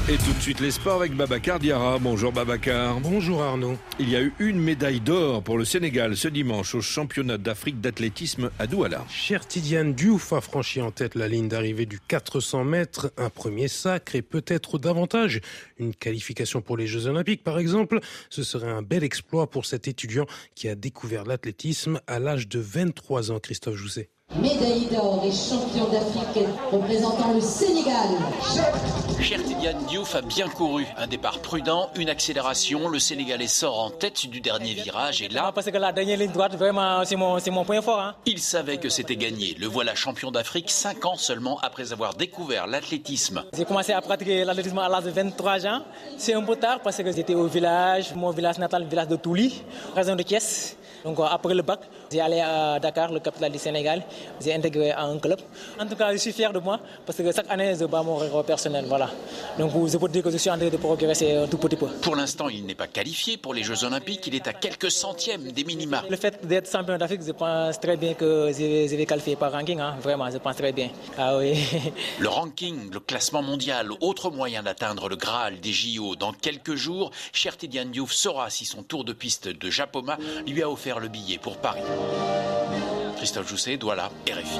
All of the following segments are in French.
Et tout de suite les sports avec Babacar Diarra. Bonjour Babacar. Bonjour Arnaud. Il y a eu une médaille d'or pour le Sénégal ce dimanche au championnat d'Afrique d'athlétisme à Douala. Chertidiane Diouf a franchi en tête la ligne d'arrivée du 400 mètres. Un premier sacre et peut-être davantage. Une qualification pour les Jeux Olympiques par exemple. Ce serait un bel exploit pour cet étudiant qui a découvert l'athlétisme à l'âge de 23 ans, Christophe Jousset. Médaille d'or et champion d'Afrique représentant le Sénégal. Chertidiane Diouf a bien couru. Un départ prudent, une accélération. Le Sénégalais sort en tête du dernier virage et là... Parce que la dernière ligne droite, vraiment, c'est mon point fort. Il savait que c'était gagné. Le voilà champion d'Afrique 5 ans seulement après avoir découvert l'athlétisme. J'ai commencé à pratiquer l'athlétisme à l'âge de 23 ans. C'est un peu tard parce que j'étais au village, mon village natal, le village de Touli, région de Thiès. Donc après le bac, j'ai allé à Dakar, le capitale du Sénégal. J'ai intégré à un club. En tout cas, je suis fier de moi parce que chaque année, je bats mon record personnel. Voilà. Donc je peux dire que je suis en train de progresser un tout petit peu. Pour l'instant, il n'est pas qualifié pour les Jeux Olympiques. Il est à quelques centièmes des minima. Le fait d'être champion d'Afrique, je pense très bien que je vais qualifier par ranking. Vraiment, je pense très bien. Ah oui. Le ranking, le classement mondial, autre moyen d'atteindre le Graal des JO. Dans quelques jours, Chertidiane Diouf saura si son tour de piste de Japoma lui a offert le billet pour Paris. Christophe Jousset, Douala, RFI.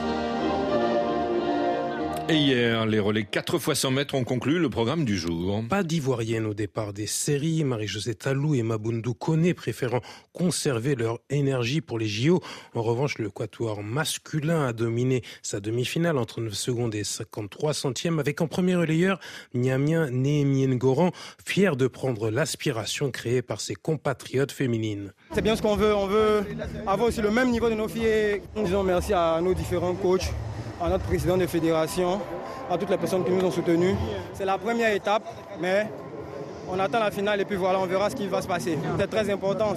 Et hier, les relais 4 x 100 mètres ont conclu le programme du jour. Pas d'ivoirienne au départ des séries. Marie-Josée Talou et Mabundu Kone préférant conserver leur énergie pour les JO. En revanche, le quatuor masculin a dominé sa demi-finale entre 9 secondes et 53 centièmes avec en premier relayeur Nyamien Néhémie Ngoran, fier de prendre l'aspiration créée par ses compatriotes féminines. C'est bien ce qu'on veut. On veut avoir aussi le même niveau de nos filles. Disons merci à nos différents coachs, à notre président de fédération, à toutes les personnes qui nous ont soutenus. C'est la première étape, mais on attend la finale et puis voilà, on verra ce qui va se passer. C'est très important,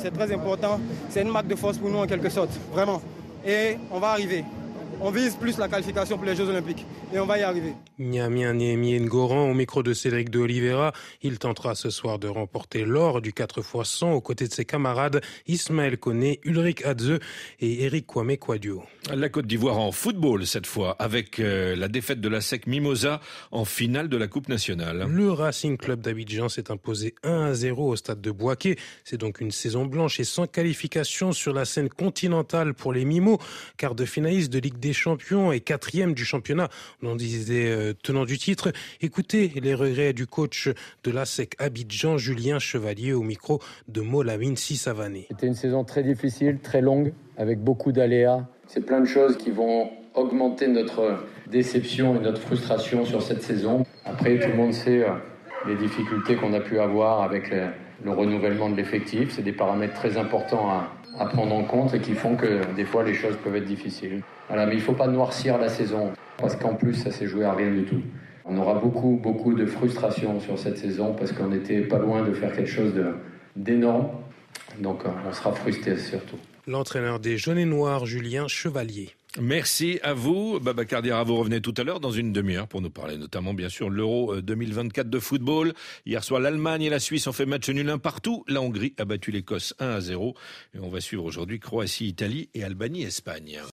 c'est une marque de force pour nous en quelque sorte, vraiment. Et on va arriver. On vise plus la qualification pour les Jeux Olympiques et on va y arriver. Nyamien Néhémie Ngoran au micro de Cédric de Oliveira. Il tentera ce soir de remporter l'or du 4 x 100 aux côtés de ses camarades Ismaël Koné, Ulrich Hadze et Eric Kwame Kwadio. La Côte d'Ivoire en football cette fois avec la défaite de la SEC Mimosa en finale de la Coupe nationale. Le Racing Club d'Abidjan s'est imposé 1-0 au stade de Bouaké. C'est donc une saison blanche et sans qualification sur la scène continentale pour les Mimos. Quart de finaliste de Ligue des Champions et 4e du championnat, on disait tenant du titre. Écoutez les regrets du coach de la SEC Abidjan, Julien Chevalier, au micro de Molamine Sissavané. C'était une saison très difficile, très longue, avec beaucoup d'aléas. C'est plein de choses qui vont augmenter notre déception et notre frustration sur cette saison. Après, tout le monde sait les difficultés qu'on a pu avoir avec le renouvellement de l'effectif. C'est des paramètres très importants à prendre en compte et qui font que des fois les choses peuvent être difficiles. Voilà, mais il ne faut pas noircir la saison parce qu'en plus ça s'est joué à rien du tout. On aura beaucoup de frustration sur cette saison parce qu'on n'était pas loin de faire quelque chose d'énorme. Donc on sera frustré surtout. L'entraîneur des Jaunes et Noirs, Julien Chevalier. Merci à vous. Babacar Diarra, vous revenez tout à l'heure dans une demi-heure pour nous parler notamment bien sûr de l'Euro 2024 de football. Hier soir, l'Allemagne et la Suisse ont fait match nul un partout. La Hongrie a battu l'Écosse 1-0. Et on va suivre aujourd'hui Croatie, Italie et Albanie, Espagne.